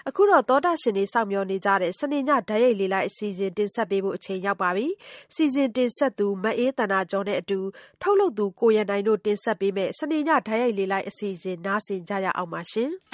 အခုတော့သောတာရှင်တွေစောင့်မျှော်နေကြတဲ့စနေညဓာတ်ရိုက်လေးလိုက်အစီအစဉ်တင်ဆက်ပေးဖို့အချိန်ရောက်ပါပြီ။စီစဉ်တင်ဆက်သူမအေးတနာကျော်နဲ့အတူထုတ်လုပ်သူကိုရန်နိုင်တို့တင်ဆက်ပေးမယ့်စနေညဓာတ်ရိုက်လေးလိုက်အစီအစဉ်နားဆင်ကြရအောင်ပါရှင်။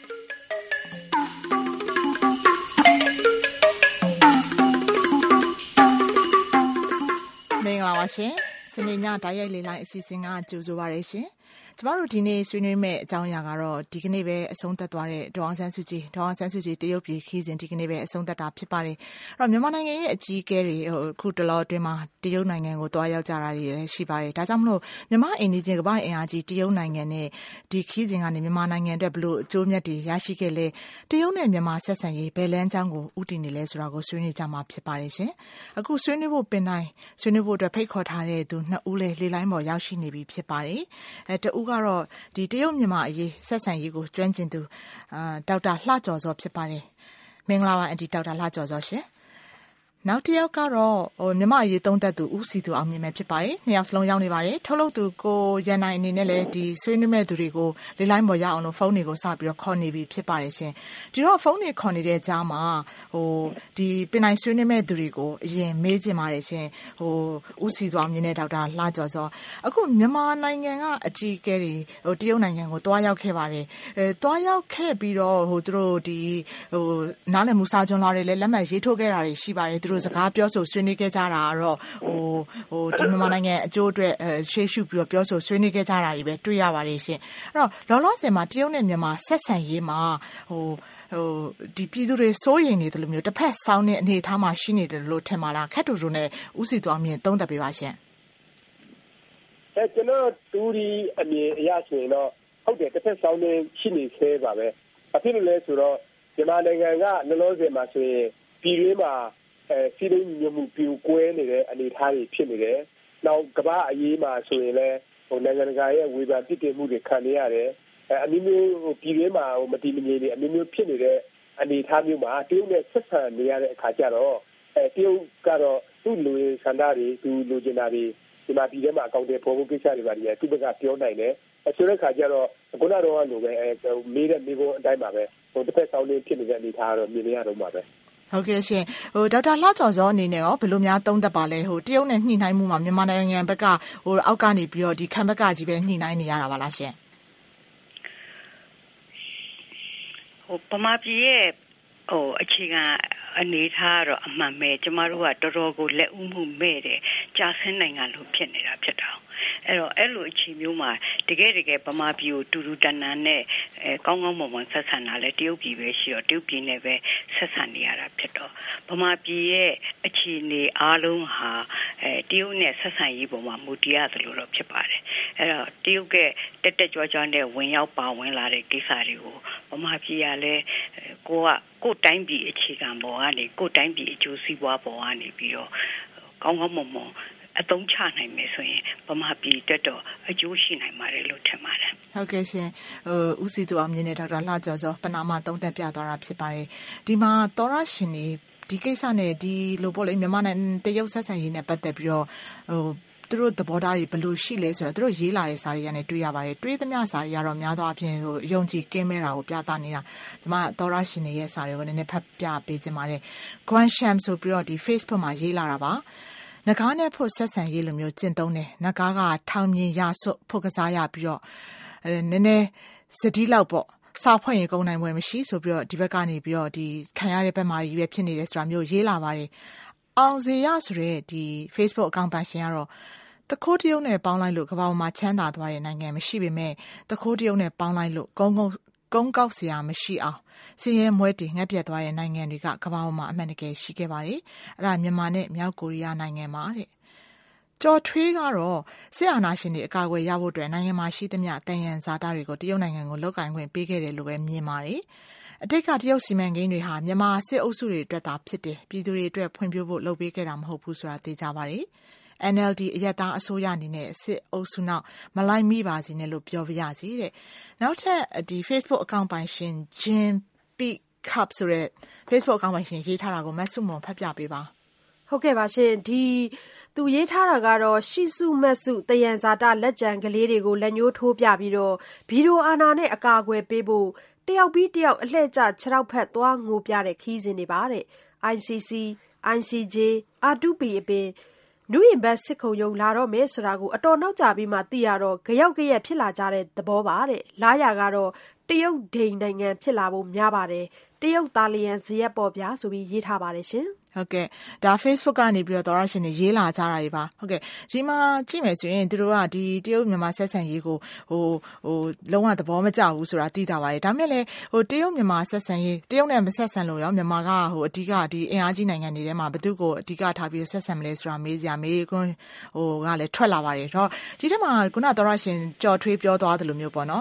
မင်္ဂလာပါရှင်။စနေညဓာတ်ရိုက်လေးလိုက်အစီအစဉ်ကကြိုဆိုပါရရှင်။ကျမတို့ဒီနေ့ဆွေးနွေးမယ့်အကြောင်းအရာကတော့ဒီကနေ့ပဲအဆုံးသတ်သွားတဲ့ဒေါ်အောင်ဆန်းစုကြည်တရုတ်ပြည်ခီးစဉ်ဒီကနေ့ပဲအဆုံးသတ်တာဖြစ်ပါတယ်။အဲ့တော့မြန်မာနိုင်ငံရဲ့အကြီးအကဲတွေအခုတလောအတွင်းမှာတရုတ်နိုင်ငံကိုတွားရောက်ကြတာတွေရှိပါတယ်။ဒါကြောင့်မလို့မြန်မာအိမ်နီးချင်းကမ္ဘာ့အင်အားကြီးတရုတ်နိုင်ငံနဲ့ဒီခီးစဉ်ကနေမြန်မာနိုင်ငံအတွက်ဘလို့အကျိုးမြတ်တွေရရှိခဲ့လဲတရုတ်နဲ့မြန်မာဆက်ဆံရေးဘယ်လမ်းကြောင်းကိုဥတည်နေလဲဆိုတာကိုဆွေးနွေးကြမှာဖြစ်ပါတယ်ရှင်။အခုဆွေးနွေးဖို့ပင်တိုင်းဆွေးနွေးဖို့အတွက်ဖိတ်ခေါ်ထားတဲ့သူနှစ်ဦးလေလိုင်းပေါ်ရောက်ရှိနေပြီဖြစ်ပါတယ်။တဦးကတော့ဒီတရုတ်မြန်မာအရေးဆက်ဆံရေးကိုကျွမ်းကျင်သူဒေါက်တာလှကျော်စောဖြစ်ပါတယ်မင်္ဂလာပါအန်တီဒေါက်တာလှကျော်စောရှင်နောက်တစ်ယောက်ကတော့မြန်မာအရေးသုံးသပ်သူဦးစီသူအောင်မြင့်ပဲဖြစ်ပါတယ်နှစ်ယောက်စလုံးရောက်နေပါတယ်ထုတ်လုပ်သူကိုရန်နိုင်အနေနဲ့လည်းဒီဆွေးနွေးမဲ့သူတွေကိုလေလိုင်းပေါ်ရအောင်လို့ဖုန်းတွေကိုစပြီးတော့ခေါ်နေပြီဖြစ်ပါတယ်ရှင်ဒီတော့ဖုန်းတွေခေါ်နေတဲ့ကြားမှာဒီပင်နိုင်ဆွေးနွေးမဲ့သူတွေကိုအရင်မေးချင်ပါတယ်ရှင်ဦးစီသူအောင်မြင့်နဲ့ဒေါက်တာလှကျော်စောအခုမြန်မာနိုင်ငံကအကြီးအကဲတွေတရုတ်နိုင်ငံကိုတွားရောက်ခဲ့ပါတယ်တွားရောက်ခဲ့ပြီးတော့သူတို့ဒီနားလည်မှုစာချွန်လွှာတွေလည်းလက်မှတ်ရေးထိုးခဲ့တာတွေရှိပါတယ်သူတို့စကားပြောဆိုဆွေးနွေးခဲ့ကြတာကတော့ဒီမြန်မာနိုင်ငံအကျိုးအတွက်ရှေ့ရှုပြီးတော့ပြောဆိုဆွေးနွေးခဲ့ကြတာတွေပဲတွေ့ရပါတယ်ရှင်အဲ့တော့လောလောဆယ်မှာတရုတ်နဲ့မြန်မာဆက်ဆံရေးမှာဒီပြည်သူတွေစိုးရိမ်နေတယ်လို့မျိုးတစ်ဖက်ဆောင်းတဲ့အနေအထားမှာရှိနေတယ်လို့ထင်ပါလားခက်တူတူနဲ့ဦးစီတော်အမြင်သုံးသပ်ပေးပါရှင်ကျွန်တော်တူဒီအမြင်အရဆိုရင်တော့ဟုတ်တယ်တစ်ဖက်ဆောင်းနေရှိနေသေးပါပဲအဖြစ်လို့လဲဆိုတော့မြန်မာနိုင်ငံကလောလောဆယ်မှာဆိုရင်ပြည်တွင်းမှာစီးလုံးညမှုပြိုကွဲနေတဲ့အနေအထားတွေဖြစ်နေတယ်။နောက်ကမ္ဘာအရေးမှာဆိုရင်လည်းနိုင်ငံတကာရဲ့ဝေဖန်ပြစ်တင်မှုတွေခံနေရတယ်။အမျိုးမျိုးပြည်တွင်းမှာမတည်မငြိမ်တွေအမျိုးမျိုးဖြစ်နေတဲ့အနေအထားမျိုးမှာတရုတ်နဲ့ဆက်ဆံနေရတဲ့အခါကျတော့တရုတ်ကတော့သူ့လူရင်းဆန္ဒတွေသူလူကျင်တာတွေဒီမှာပြည်ထဲမှာအကောင့်တွေပေါ်ဖို့ကိစ္စတွေပါတယ်သူ့ဘက်ကပြောနိုင်တယ်။ဆိုတဲ့အခါကျတော့ခုနကတော့လိုပဲမေးတဲ့မိဘအတိုင်းပါပဲတစ်ဖက်ဆောင်းနေဖြစ်နေတဲ့အနေအထားကတော့မြင်နေရတော့မှာပဲဟုတ်ကဲ့ရှင်ဒေါက်တာလှကျော်စောအနေနဲ့ရောဘယ်လိုများသုံးသပ်ပါလဲတရုတ်နဲ့ညှိနှိုင်းမှုမှာမြန်မာနိုင်ငံဘက်ကအောက်ကနေပြီးတော့ဒီခံဘက်ကကြီးပဲညှိနှိုင်းနေရတာပါလားရှင်ပမာပြည်ရဲ့အခြေခံအနေထားတော့အမှန်ပဲကျမတို့ကတော်တော်ကိုလက်ဦးမှုမဲ့တယ်ကြာဆင်းနိုင်ငံလို့ဖြစ်နေတာဖြစ်တာအဲ့လိုအခြေမျိုးမှာတကယ်ဗမာပြည်ကိုတူတူတန်တန်နဲ့ကောင်းကောင်းမွန်မွန်ဆက်ဆံတာလဲတရုတ်ပြည်ပဲရှိတော့တရုတ်ပြည်နဲ့ပဲဆက်ဆံနေရတာဖြစ်တော့ဗမာပြည်ရဲ့အခြေအနေအားလုံးဟာတရုတ်နဲ့ဆက်ဆံရေးပေါ်မှာမူတည်ရတယ်လို့တော့ဖြစ်ပါတယ်အဲ့တော့တရုတ်ကတက်ကြွကြွနဲ့ဝင်ရောက်ပါဝင်လာတဲ့ကိစ္စတွေကိုဗမာပြည်ကလည်းကိုယ်တိုင်းပြည်အခြေခံပေါ်ကနေကိုယ်တိုင်းပြည်အကျိုးစီးပွားပေါ်ကနေပြီးတော့ကောင်းကောင်းမွန်မွန်အသုံးချနိုင်မယ်ဆိုရင်ဗမာပြည်တက်တော့အကျိုးရှိနိုင်ပါတယ်လို့ထင်ပါတယ်ဟုတ်ကဲ့ရှင်ဦးစီသူအောင်မြင်တဲ့ဒေါက်တာလှကျော်စောပနာမသုံးသပ်ပြသွားတာဖြစ်ပါတယ်ဒီမှာသောရရှင်ဒီကိစ္စနဲ့ဒီလိုပေါ့လေမြန်မာနဲ့တရုတ်ဆက်ဆံရေးနဲ့ပတ်သက်ပြီးတော့သူတို့သဘောထားတွေဘယ်လိုရှိလဲဆိုတော့သူတို့ရေးလာတဲ့စာတွေကနေတွေ့ရပါတယ်တွေးသမျှစာတွေကတော့များသောအားဖြင့်ယုံကြည်ကင်းမဲ့တာကိုပြသနေတာကျွန်မသောရရှင်ရဲ့စာတွေကိုနည်းနည်းဖတ်ပြပေးခြင်းပါတယ် Guansham ဆိုပြီးတော့ဒီ Facebook မှာရေးလာတာပါနဂါးနဲ့ဖို့ဆက်ဆံရေးလိုမျိုးကျင့်သုံးတယ်နဂါးကထောင်မြင်ရစွတ်ဖို့ကစားရပြီးတော့နည်းနည်းစတိလောက်ပေါ့စာဖွင့်ရင်ကုန်နိုင်ပွဲမရှိဆိုပြီးတော့ဒီဘက်ကနေပြီးတော့ဒီခံရတဲ့ဘက်မှာကြီးပဲဖြစ်နေတယ်ဆိုတာမျိုးရေးလာပါတယ်အောင်စေရဆိုတဲ့ဒီ Facebook အကောင့်ပိုင်ရှင်ကတော့တခိုးတရုတ်နဲ့ပေါင်းလိုက်လို့ကမ္ဘာမှာချမ်းသာသွားတဲ့နိုင်ငံမရှိပေမဲ့တခိုးတရုတ်နဲ့ပေါင်းလိုက်လို့ကုန်းကောက်စရာမရှိအောင်စည်ရဲမွဲတီငှက်ပြတ်သွားတဲ့နိုင်ငံတွေကကမ္ဘာပေါ်မှာအမှန်တကယ်ရှိခဲ့ပါတယ်အဲ့ဒါမြန်မာနဲ့မြောက်ကိုရီးယားနိုင်ငံမှာတဲ့ကျော်ထွေးကတော့စစ်အာဏာရှင်တွေအကာအကွယ်ရဖို့အတွက်နိုင်ငံမှာရှိသမျှတန်ရန်ဇာတာတွေကိုတရုတ်နိုင်ငံကိုလောက်ကင်ခွင့်ပေးခဲ့တယ်လို့ပဲမြင်ပါတယ်အတိတ်ကတရုတ်စီမံကိန်းတွေဟာမြန်မာစစ်အုပ်စုတွေအတွက်သာဖြစ်တယ်ပြည်သူတွေအတွက်ဖွံ့ဖြိုးဖို့လုပ်ပေးခဲ့တာမဟုတ်ဘူးဆိုတာသိကြပါတယ်NLD အရက်သားအစိုးရအနေနဲ့စစ်အုပ်စုနောက်မလိုက်မိပါစေနဲ့လို့ပြောပြရစီတဲ့နောက်ထပ်ဒီ Facebook အကောင့်ပိုင်ရှင် Jin Peak Cup ဆိုတဲ့ Facebook အကောင့်ပိုင်ရှင်ရေးထားတာကိုမဆုမွန်ဖတ်ပြပေးပါဟုတ်ကဲ့ပါရှင်သူရေးထားတာကတော့ရှိစုမတ်စုတယံဇာတလက်ကျန်ကလေးတွေကိုလက်ညှိုးထိုးပြပြီးတော့ဗီဒီယိုအာဏာနဲ့အကာအကွယ်ပေးဖို့တယောက်ပြီးတယောက်အလှည့်ကျခြေထောက်ဖက်သွားငိုပြတဲ့ခရီးစဉ်တွေပါတဲ့ ICC, ICJ, R2P အပြင်နုရင်ဘတ်စစ်ခုံရုံးလာတော့မယ်ဆိုတာကိုအတော်နောက်ကျပြီးမှသိရတော့ဂယောက်ဂရက်ဖြစ်လာကြတဲ့သဘောပါတဲ့လားရကတော့တရုတ်ဒိန်နိုင်ငံဖြစ်လာဖို့များပါတယ်တရုတ်သားလျံဇရက်ပေါ်ဗျာဆိုပြီးရေးထားပါတယ်ရှင်ဟုတ်ကဲ့ဒါ Facebook ကနေပြီးတော့သောရရှင်တွေရေးလာကြတာတွေပါဟုတ်ကဲ့ဒီမှာကြည့်မယ်ဆိုရင်သူတို့ကဒီတရုတ်မြန်မာဆက်ဆံရေးကိုလုံးဝသဘောမကျဘူးဆိုတာသိတာပါတယ်ဒါမဲ့လည်းတရုတ်မြန်မာဆက်ဆံရေးတရုတ်နဲ့မဆက်ဆံလို့ရောမြန်မာကအဓိကဒီအင်အားကြီးနိုင်ငံတွေထဲမှာဘယ်သူကိုအဓိကထားပြီးဆက်ဆံမလဲဆိုတာမေးစရာမေးခွန်းကလည်းထွက်လာပါတယ်တော့ဒီထက်မှာခုနသောရရှင်ကြော်ထွေးပြောသွားတယ်လို့မျိုးပေါ့နော်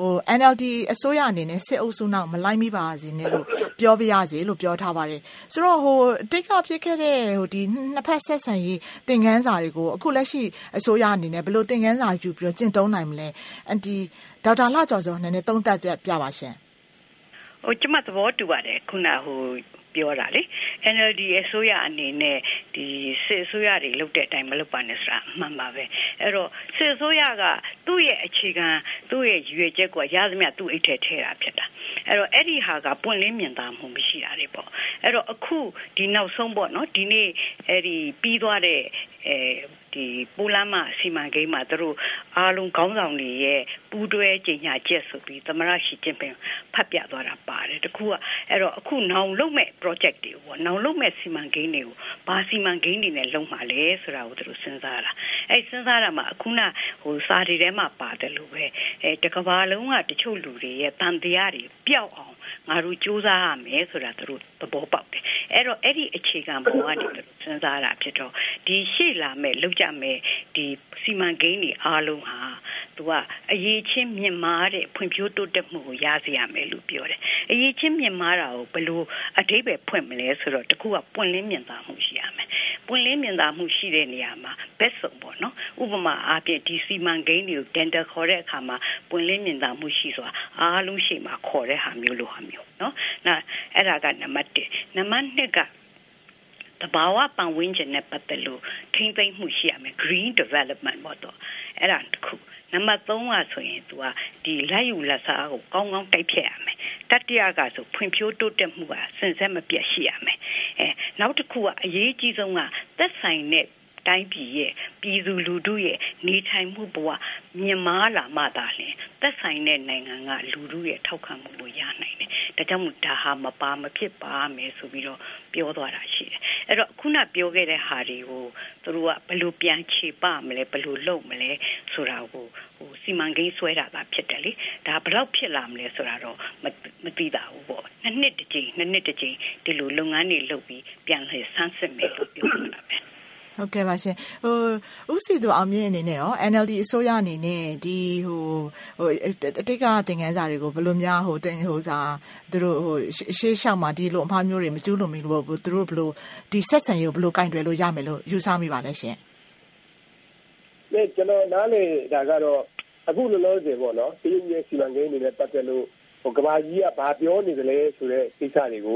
NLD အစိုးရအနေနဲ့စစ်အုပ်စုနောက်မလိုက်မိပါစေနဲ့လို့ပြောပြရစီလို့ပြောထားပါတယ်ဆိုတော့တိတ်ကဖြစ်ခဲ့တဲ့ဒီနှစ်ဖက်ဆက်ဆံရေးသင်ခန်းစာတွေကိုအခုလက်ရှိအစိုးရအနေနဲ့ဘယ်လိုသင်ခန်းစာယူပြီးတော့ကျင့်သုံးနိုင်မလဲအန်တီဒေါက်တာလှကျော်စောနည်းနည်းသုံးသပ်ပြပါရှင်ကျမသဘောတူပါတယ်ခုနပြောတာလေ NLD အစိုးရအနေနဲ့ဒီစစ်အစိုးရတွေလုပ်တဲ့အတိုင်းမလုပ်ပါနဲ့ဆိုတာအမှန်ပါပဲအဲ့တော့စစ်အစိုးရကသူ့ရဲ့အခြေခံသူ့ရဲ့ရွေချက်ကိုရသမျှသူ့အိတ်ထဲထည့်တာဖြစ်တာအဲ့တော့အဲ့ဒီဟာကပွင့်လင်းမြင်သာမှုမရှိတာတွေပေါ့အဲ့တော့အခုဒီနောက်ဆုံးပေါ့နော်ဒီနေ့အဲ့ဒီပြီးသွားတဲ့ဒီပိုလန်မှာစီမံကိန်းမှာသူတို့အားလုံးခေါင်းဆောင်တွေရဲ့ပူးတွဲကြေညာချက်ဆိုပြီးသမရရှိချင်းပင်ဖတ်ပြသွားတာပါတယ်တခုကအဲ့တော့အခုနောင်လုပ်မဲ့ project တွေပေါ့နောင်လုပ်မဲ့စီမံကိန်းတွေကိုဘာစီမံကိန်းတွေနဲ့လုပ်မှာလဲဆိုတာကိုသူတို့စဉ်းစားတာအဲ့စဉ်းစားတာမှာအခုနစာတွေထဲမှာပါတယ်လို့ပဲတကဘာလုံးကတချို့လူတွေရဲ့တန်တရားတွေပျောက်အောင်ငါတို့စူးစမ်းရမယ်ဆိုတာသူတို့သဘောပေါက်တယ်အဲ့တော့အဲ့ဒီအခြေခံပေါ်ကနေစဉ်းစားတာဖြစ်တော့ဒီရှေ့လာမဲ့လောက်ကြမဲ့ဒီစီမံကိန်းတွေအားလုံးဟာသူကအရေးချင်းမြင့်မားတဲ့ဖွံ့ဖြိုးတိုးတက်မှုကိုရစေရမယ်လို့ပြောတယ်အရေးချင်းမြင့်မားတာကိုဘယ်လိုအဓိပ္ပာယ်ဖွင့်မလဲဆိုတော့တခုကပွင့်လင်းမြင်သာမှုရှိရမယ်ပွင့်လင်းမြင်သာမှုရှိတဲ့နေရာမှာဘက်စုံပေါ့နော်ဥပမာအားဖြင့်ဒီစီမံကိန်းတွေကိုတန်တခေါ်တဲ့အခါမှာပွင့်လင်းမြင်သာမှုရှိစွာအားလုံးရှိမှခေါ်တဲ့ဟာမျိုးလို့ဟာမျိုးနော်အဲ့ဒါကနံပါတ်1နံပါတ်2ကတဘာဝပတ်ဝန်းကျင်နဲ့ပတ်သက်လို့ထိမ့်သိမ်းမှုရှိရမယ် green development ပေါ့တော့အဲ့ဒါတစ်ခုနံပါတ်3ကဆိုရင်သူကဒီလက်ယူလက်စားကိုကောင်းကောင်းတိုက်ဖြတ်ရမယ်တတိယကဆိုဖွံ့ဖြိုးတိုးတက်မှုကစင်ဆက်မပြတ်ရှိရမယ်နောက်တစ်ခုကအရေးကြီးဆုံးကသက်ဆိုင်တဲ့တိုင်းပြည်ရဲ့ပြည်သူလူထုရဲ့နေထိုင်မှုဘဝမြင့်မားလာမှသာလျှင်သက်ဆိုင်တဲ့နိုင်ငံကလူထုရဲ့ထောက်ခံမှုကိုရနိုင်တယ်။ဒါကြောင့်မို့ဒါဟာမဖြစ်ပါမယ်ဆိုပြီးတော့ပြောသွားတာရှိတယ်။အဲ့တော့ခုနပြောခဲ့တဲ့ဟာတွေကိုသူတို့ကဘယ်လိုပြန်ခြေပမလဲဘယ်လိုလုပ်မလဲဆိုတာကိုစီမံကိန်းဆွဲတာဖြစ်တယ်လေ။ဒါဘယ်လောက်ဖြစ်လာမလဲဆိုတာတော့မသိတာဘူးပေါ့။နှစ်နှစ်တစ်ကြိမ်ဒီလိုလုပ်ငန်းတွေလုပ်ပြီးပြန်လှည့်ဆန်းစစ်မယ်လို့ပြောတာပဲ။ဟုတ်ကဲ့ပါရှင်ဦးစီသူအောင်မြင့်အနေနဲ့ရော NLD အစိုးရအနေနဲ့ဒီအတိတ်ကသင်ခန်းစာတွေကိုဘယ်လိုများသူတို့ရှေ့လျှောက်မှာဒီလိုအမှားမျိုးတွေမကျူးလွန်မိလို့သူတို့ဘယ်လိုဒီဆက်ဆံရေးကိုဘယ်လိုကင်တွယ်လို့ရမယ်လို့ယူဆမိပါလဲရှင်ကျွန်တော်နားလေဒါကတော့အခုလောလောဆယ်ပေါ့နော်တရုတ်ရဲ့စီမံကိန်းတွေနဲ့ပတ်သက်လို့ကမ္ဘာကြီးကဘာပြောနေသလဲဆိုတဲ့ကိစ္စတွေကို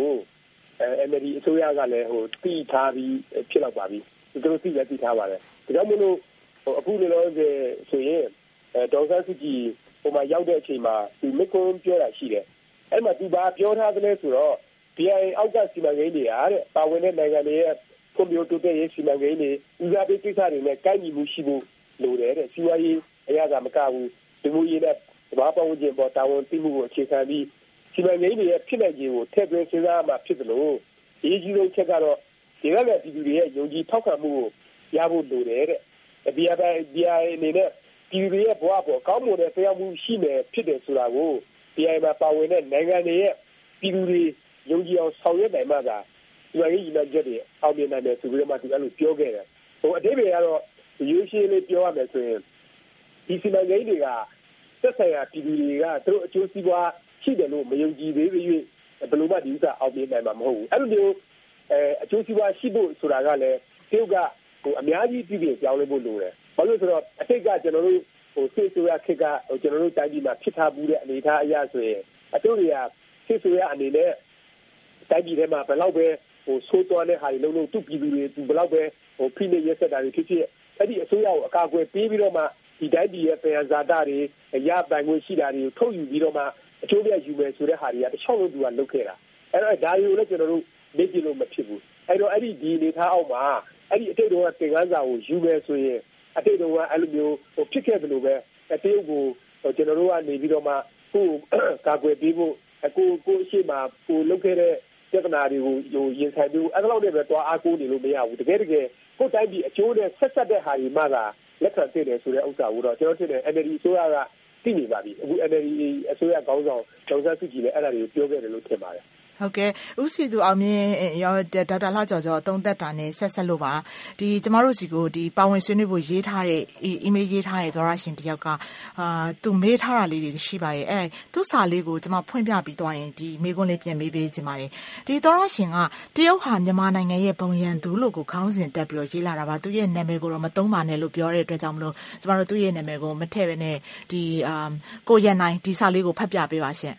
NLD အစိုးရကလည်းသိထားပြီးဖြစ်တော့ပါပြီသူတို့သိထားပါတယ်ဒါကြောင့်မို့လို့အခုလောလောဆယ်ဆိုရင်ဒေါ်ဆန်းစုကြည်မှာရောက်တဲ့အချိန်မှာသူမိကွန်းပြောတာရှိတယ်အဲ့မှာသူဘာပြောထားသလဲဆိုတော့ BIA အောက်ကစီမံကိန်းတွေအားတဲ့ပါဝင်တဲ့နိုင်ငံတွေရဲ့ကွန်ပျူတာတိုးတက်ရေးစီမံကိန်းတွေဦးစားပေးကိစ္စတွေနဲ့ကိုက်ညီမှုရှိဖို့လိုတယ်တဲ့စီးပွားရေးအရသာမကဘူးဒီလိုရေးတဲ့ဘာပတ်ဝန်းကျင်ပေါ်တာဝန်သိမှုကိုအခြေခံပြီးစီမံကိန်းတွေရဲ့ဖြစ်နိုင်ခြေကိုထည့်သွင်းစဉ်းစားမှဖြစ်တယ်လို့အရေးကြီးဆုံးချက်ကတော့ဒီကနေ့ပြည်သူတွေရဲ့ယုံကြည်ထောက်ခံမှုကိုရဖို့လိုတယ်တဲ့။ BIA အနေနဲ့ပြည်သူတွေရဲ့ဘဝပေါ်ကောင်းမွန်တဲ့တရားမှုရှိနေဖြစ်တယ်ဆိုတာကို BIA မှာပါဝင်တဲ့နိုင်ငံတွေရဲ့ပြည်သူတွေယုံကြည်အောင်ဆောင်ရွက်နိုင်မှသာဒီလိုရည်မှန်းချက်တွေအောင်မြင်နိုင်တယ်ဆိုပြီးတော့မှသူအဲ့လိုပြောခဲ့တယ်။အဓိပ္ပာယ်ကတော့ရိုးရှင်းလေးပြောရမယ်ဆိုရင်ဒီစီမံကိန်းတွေကသက်ဆိုင်ရာပြည်သူတွေကသူတို့အကျိုးစီးပွားရှိတယ်လို့မယုံကြည်သေး၍ဘယ်လိုမှဒီဥစ္စာအောင်မြင်နိုင်မှာမဟုတ်ဘူး။အဲ့လိုမျိုးအကျိုးစီးပွားရှိဖို့ဆိုတာကလည်းတရုတ်ကအများကြီးပြည်ပြောင်းလဲဖို့လိုတယ်။ဘာလို့ဆိုတော့အထိတ်ကကျွန်တော်တို့စစ်ဆိုရခေတ်ကကျွန်တော်တို့တိုင်းပြည်မှာဖြစ်ထားမှုတဲ့အနေအထားအရဆိုရင်အကျိုးတွေကစစ်ဆိုရအနေနဲ့တိုင်းပြည်ထဲမှာဘယ်လောက်ပဲဆိုးသွားတဲ့ဟာတွေလုံးလုံးသူ့ပြည်သူတွေသူဘယ်လောက်ပဲဖိနှိပ်ရက်စက်တာတွေဖြစ်အဲ့ဒီအစိုးရကိုအကာအကွယ်ပေးပြီးတော့မှဒီတိုင်းပြည်ရဲ့ပြည်ဇာတာတွေရပိုင်ခွင့်ရှိတာတွေကိုထုတ်ယူပြီးတော့မှအကျိုးပြယူမယ်ဆိုတဲ့ဟာတွေကတစ်ချောင်းလုံးသူကလုပ်ခဲ့တာအဲ့တော့ဒါတွေကိုလည်းကျွန်တော်တို့လေ့ကျင့်လို့မဖြစ်ဘူးအဲ့တော့အဲ့ဒီဒီအနေထားအောက်မှာအဲ့ဒီအတိတ်တုန်းကသင်ခန်းစာကိုယူမယ်ဆိုရင်အတိတ်တုန်းကအဲ့လိုမျိုးဖြစ်ခဲ့တယ်လို့ပဲတရုတ်ကိုကျွန်တော်တို့ကနေပြီးတော့မှကိုကာကွယ်ပေးဖို့ကိုအရှိမကိုလုပ်ခဲ့တဲ့ပြဿနာတွေကိုရင်ဆိုင်ပြီးအဲ့လိုနဲ့ပဲတွားအားကိုးနေလို့မရဘူးတကယ်ကိုတိုင်းပြည်အကျိုးနဲ့ဆက်ဆက်တဲ့ဟာတွေမှသာလက်ခံသိတယ်ဆိုတဲ့ဥစ္စာကိုတော့ကျွန်တော်ထင်တယ် NLD အစိုးရကသိနေပါပြီအခု NLD အစိုးရခေါင်းဆောင်ဒေါက်တာစုကြည်လည်းအဲ့ဒါတွေကိုပြောခဲ့တယ်လို့ထင်ပါတယ်ဟုတ်ကဲ့ဦးစီသူအောင်မြင့်ရောဒေါက်တာလှကျော်ကျော်သုံးသက်တာနဲ့ဆက်လို့ပါဒီကျမတို့စီကိုဒီပါဝင်ဆွေးနွေးဖို့ရေးထားတဲ့ email ရေးထားတဲ့သောရရှင်တယောက်ကသူမေးထားတာလေးတွေရှိပါရဲ့အဲ့သူစာလေးကိုကျမဖွင့်ပြပြီးသွားရင်ဒီမေးခွန်းလေးပြန်မေးပေးခြင်းပါတယ်ဒီသောရရှင်ကတရုတ်ဟာမြန်မာနိုင်ငံရဲ့ပုံရန်သူလို့ကိုခေါင်းစဉ်တက်ပြီးတော့ရေးလာတာပါသူရဲ့နာမည်ကိုတော့မသုံးပါနဲ့လို့ပြောတဲ့အတွက်ကြောင့်မလို့ကျမတို့သူ့ရဲ့နာမည်ကိုမထည့်ဘဲနဲ့ဒီကိုရန်နိုင်ဒီစာလေးကိုဖတ်ပြပေးပါရှင်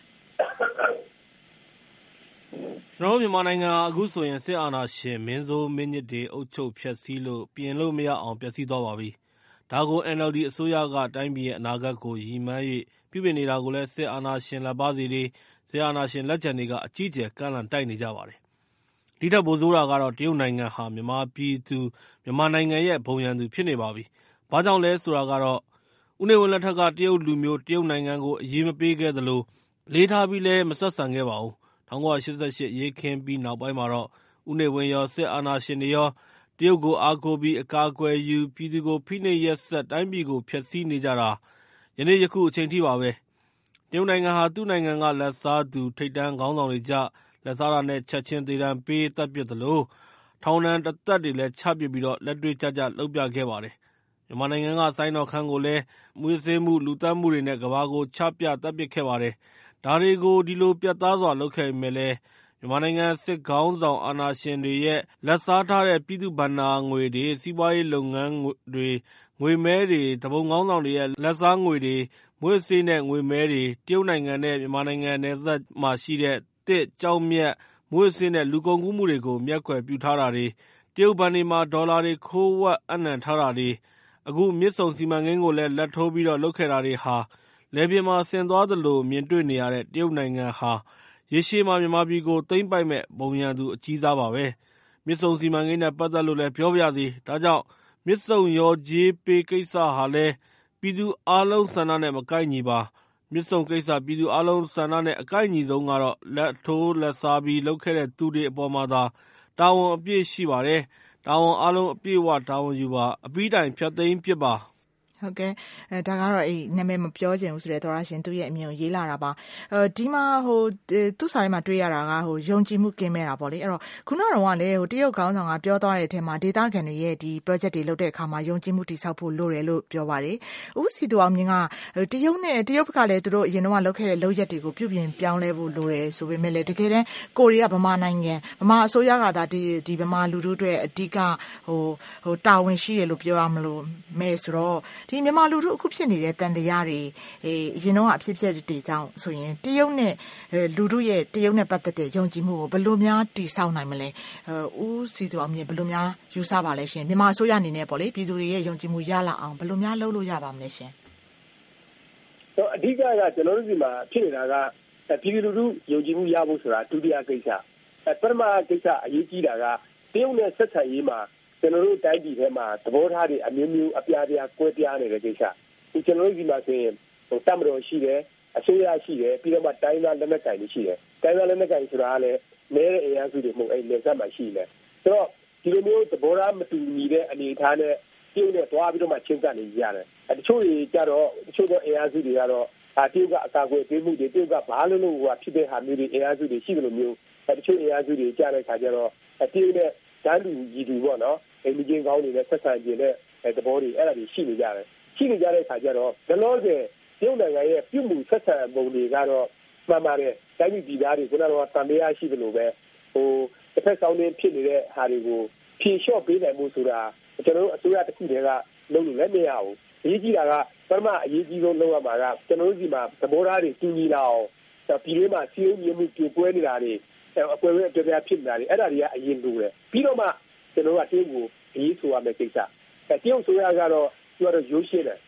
ကျွန်တော်မြန်မာနိုင်ငံအခုဆိုရင်စစ်အာဏာရှင်မင်းဆိုးမင်းညစ်တွေအုပ်ချုပ်ဖျက်ဆီးလို့ပြင်လို့မရအောင်ပျက်စီးသွားပါပြီ။ဒါကို NLD အစိုးရကတိုင်းပြည်ရဲ့အနာဂတ်ကိုရည်မှန်း၍ပြုပြင်နေတာကိုလည်းစစ်အာဏာရှင်လက်ပါစီတွေစစ်အာဏာရှင်လက်ကျန်တွေကအကြီးကျယ်ကန့်လန့်တိုက်နေကြပါတယ်။ဒီထက်ပိုဆိုးတာကတော့တရုတ်နိုင်ငံဟာမြန်မာပြည်သူမြန်မာနိုင်ငံရဲ့ဘုံရန်သူဖြစ်နေပါပြီ။ဘာကြောင့်လဲဆိုတာကတော့ဦးနေဝင်းလက်ထက်ကတရုတ်လူမျိုးတရုတ်နိုင်ငံကိုအရေးမပေးခဲ့သလိုလေးထားပြီးလည်းမဆက်ဆံခဲ့ပါဘူး။1988ရေးခင်းပြီးနောက်ပိုင်းမှာတော့ဦးနေဝင်းရောစစ်အာဏာရှင်တွေရောတရုတ်ကိုအားကိုးပြီးအကာအကွယ်ယူပြည်သူကိုဖိနှိပ်ရက်စက်တိုင်းပြည်ကိုဖျက်ဆီးနေကြတာယနေ့ယခုအချိန်ထိပါပဲတရုတ်နိုင်ငံဟာသူ့နိုင်ငံကလက်စားသူထိပ်တန်းခေါင်းဆောင်တွေကြလက်စားတာနဲ့ချက်ချင်းသေတံပေးတပ်ပစ်သလိုထောင်ဒဏ်တစ်သက်တွေလည်းချပစ်ပြီးတော့လက်တွေ့ကြကြလှုပ်ပြခဲ့ပါတယ်မြန်မာနိုင်ငံကစိုင်းတော်ခန်းကိုလည်းမွေးစေးမှုလူသက်မှုတွေနဲ့ကဘာကိုချပြတပ်ပစ်ခဲ့ပါတယ်ဒါတွေကိုဒီလိုပြတ်သားစွာလုပ်ခဲ့ပေမဲ့လည်းမြန်မာနိုင်ငံစစ်ခေါင်းဆောင်အာဏာရှင်တွေရဲ့လက်စားထားတဲ့ပြည်သူ့ဘဏ္ဍာငွေတွေစီးပွားရေးလုပ်ငန်းတွေငွေမဲတွေတပုံခေါင်းဆောင်တွေရဲ့လက်စားငွေတွေမွေးစေးနဲ့ငွေမဲတွေတရုတ်နိုင်ငံနဲ့မြန်မာနိုင်ငံနယ်စပ်မှာရှိတဲ့တစ်ကြောက်မြတ်မွေးစေးနဲ့လူကုန်ကူးမှုတွေကိုမျက်ကွယ်ပြုထားတာတွေတရုတ်ဘဏ်တွေမှာဒေါ်လာတွေခိုးဝှက်အနှံထားတာတွေအခုမြစ်ဆုံစီမံကိန်းကိုလည်းလက်ထိုးပြီးတော့လုပ်ခဲ့တာတွေဟာလယ်ပြင်မှာဆင်သွားသလိုမြင်တွေ့နေရတဲ့တရုတ်နိုင်ငံဟာရေရှည်မှာမြန်မာပြည်ကိုသိမ်းပိုက်မဲ့ဘုံရန်သူအကြီးစားပါပဲမြစ်ဆုံစီမံကိန်းနဲ့ပတ်သက်လို့လည်းပြောပြရစီဒါကြောင့်မြစ်ဆုံရောကြေးပေးကိစ္စဟာလည်းပြည်သူအလုံးဆန္ဒနဲ့မကိုက်ညီပါမြစ်ဆုံကိစ္စပြည်သူအလုံးဆန္ဒနဲ့အကိုက်ညီဆုံးကတော့လက်ထိုးလက်စားပြီးလုပ်ခဲ့တဲ့သူတွေအပေါ်မှာသာတာဝန်အပြည့်ရှိပါတယ်တာဝန်အလုံးအပြည့်ဝတာဝန်ယူပါအပြီးတိုင်ဖြတ်သိမ်းပစ်ပါဟုတ်ကဲ့ဒါကတော့နာမည်မပြောချင်ဘူးဆိုတဲ့သောရရှင်သူ့ရဲ့အမြင်ကိုရေးလာတာပါဒီမှာသူ့စာထဲမှာတွေ့ရတာကယုံကြည်မှုကင်းမဲ့တာပေါ့လေအဲ့တော့ခုနကတော့လေတရုတ်ခေါင်းဆောင်ကပြောသွားတဲ့အထက်မှာဒေသခံတွေရဲ့ဒီ project တွေလုပ်တဲ့အခါမှာယုံကြည်မှုတည်ဆောက်ဖို့လိုတယ်လို့ပြောပါတယ်ဦးစီသူအောင်မြင့်ကတရုတ်ဘက်ကလည်းသူတို့အရင်တော့လုပ်ခဲ့တဲ့လုပ်ရက်တွေကိုပြုပြင်ပြောင်းလဲဖို့လိုတယ်ဆိုပေမဲ့လည်းတကယ်တမ်းကိုရီးယားဗမာနိုင်ငံဗမာအစိုးရကဒါဒီဗမာလူထုအတွက်အဓိကတာဝန်ရှိတယ်လို့ပြောရမလို့မဲဆိုတော့ဒီမြန်မာလူထုအခုဖြစ်နေတဲ့တန်တရားတွေအရင်တော့အဖြစ်အပျက်တွေကြောင့်ဆိုရင်တရုတ်နဲ့လူထုရဲ့တရုတ်နဲ့ပတ်သက်တဲ့ယုံကြည်မှုကိုဘယ်လိုများတည်ဆောက်နိုင်မလဲဦးစီသူအောင်မြင်ဘယ်လိုများယူဆပါလဲရှင်မြန်မာအစိုးရအနေနဲ့ပေါ့လေပြည်သူတွေရဲ့ယုံကြည်မှုရလာအောင်ဘယ်လိုများလုပ်လို့ရပါမလဲရှင်အဓိကကကျွန်တော်တို့ဒီမှာဖြစ်နေတာကပြည်သူလူထုယုံကြည်မှုရဖို့ဆိုတာဒုတိယကိစ္စပထမကိစ္စအရေးကြီးတာကတရုတ်နဲ့ဆက်ဆံရေးမှာကျွန်တော်တို့တိုင်းပြည်ထဲမှာသဘောထားတွေအမျိုးမျိုးအပြားပြားကွဲပြားနေတဲ့ကိစ္စဒီကျွန်တော်တို့ဒီမှာဆိုရင်တပ်မတော်ရှိတယ်အစိုးရရှိတယ်ပြီးတော့မှတိုင်းသားလက်နက်ကိုင်တွေရှိတယ်တိုင်းသားလက်နက်ကိုင်ဆိုတာကလည်းနဲတဲ့အင်အားစုတွေမဟုတ်အဲ့လက်ဆက်မှာရှိတယ်ဆိုတော့ဒီလိုမျိုးသဘောထားမတူညီတဲ့အနေအထားနဲ့တရုတ်နဲ့တွားပြီးတော့မှချင်းကပ်နေကြတယ်တချို့တွေကြတော့တချို့သောအင်အားစုတွေကတော့တရုတ်ကအကာအကွယ်ပေးမှုတွေတရုတ်ကဘာလို့လို့ဖြစ်တဲ့ဟာမျိုးတွေအင်အားစုတွေရှိတယ်လို့မျိုးတချို့အင်အားစုတွေကြားတဲ့ခါကျတော့တရုတ်နဲ့တန်းတူရည်တူပေါ့နော်အိမ်မင်းကောင်းနေတဲ့ဆက်ဆံကြတဲ့သဘောတွေအဲ့ဒါတွေရှိနေကြတယ်ရှိနေကြတဲ့ခါကျတော့ဘလောဆယ်တရုတ်နိုင်ငံရဲ့ပြုမှုဆက်ဆံပုံတွေကတော့မှန်ပါတယ်တိုင်းပြည်သားတွေခုနကတော့တန်တရားရှိတယ်လို့ပဲတစ်ဖက်ဆောင်နေဖြစ်နေတဲ့ဟာတွေကိုဖြေလျှော့ပေးနိုင်မှုဆိုတာကျွန်တော်တို့အစိုးရတစ်ခုတည်းကလုပ်လို့လည်းမရဘူးအရေးကြီးတာကပထမအရေးကြီးဆုံးလုပ်ရမှာကကျွန်တော်တို့ဒီမှာသဘောထားတွေတူညီလာအောင်ပြည်တွင်းမှာစီးရုံးမှုပြပွဲနေတာတွေအကွယ်အပြားဖြစ်နေတာတွေအဲ့ဒါတွေကအရင်လိုတယ်ပြီးတော့မှကျွန်တော်တို့ကတရုတ်ကိုအရေးဆိုရမယ့်ကိစ္စတရုတ်ဆိုရကတော့သူကတော့ရိုးရှင်းတယ်သူ